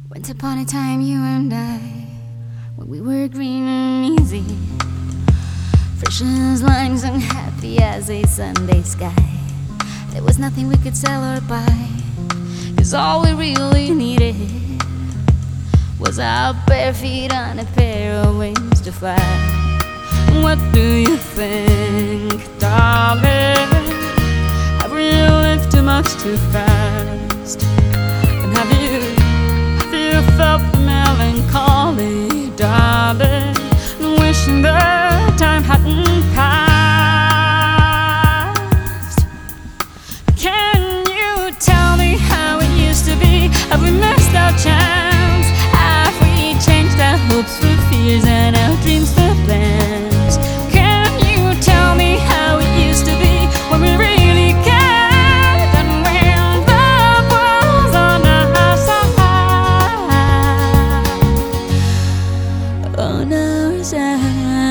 Once upon a time, you and I, when we were green and easy, fresh as limes and happy as a Sunday sky. There was nothing we could sell or buy, 'cause all we really needed was our bare feet on a pair of wings to fly. What do you think, darling? Have we lived too much too fast? And have you felt the melancholy, darling, wishing the time hadn't passed? Can you tell me how it used to be? Have we missed our chance? Have we changed our hopes for fears and our dreams for plans? Can you tell me how it used to be when we really cared and when the world's on our side? On our side.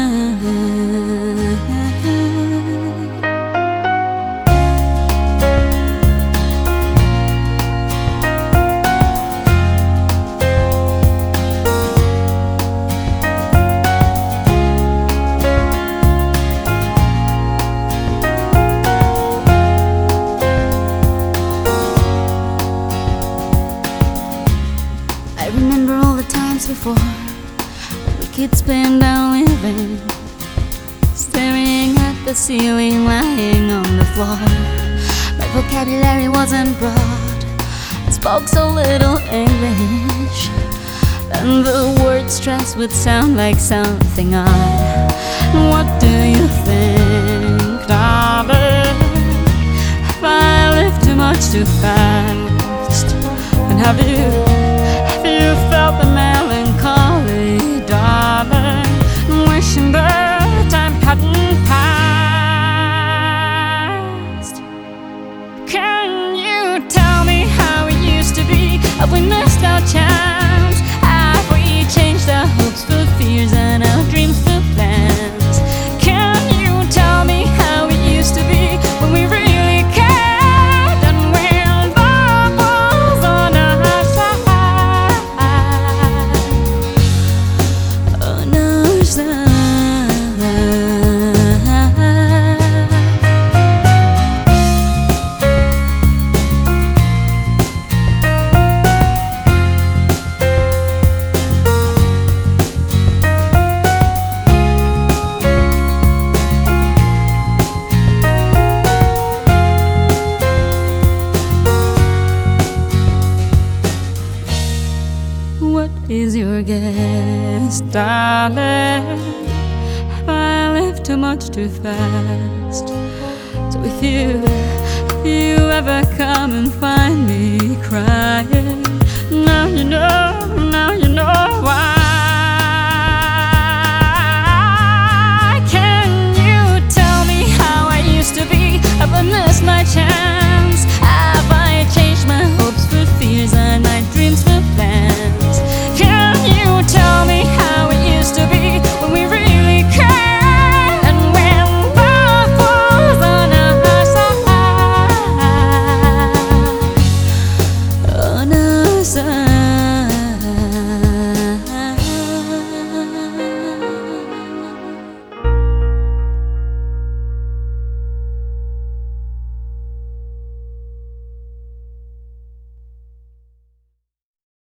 I remember all the times before we could spend our living staring at the ceiling, lying on the floor. My vocabulary wasn't broad, I spoke so little English, and the word stress would sound like something odd. What do you think, darling? Have I lived too much too fast? And have you felt the melancholy, darling, wishing the time hadn't passed? Can you tell me how it used to be? Have we missed our chance? Have we changed our hopes for fears and our dreams for plans? Can you tell me how it used to be when we really cared and when the world's on our side? On our side. What is your guess, darling? Have I lived too much too fast? So if you ever come and find me crying, now you know why. Can you tell me how I used to be? Have I missed my chance?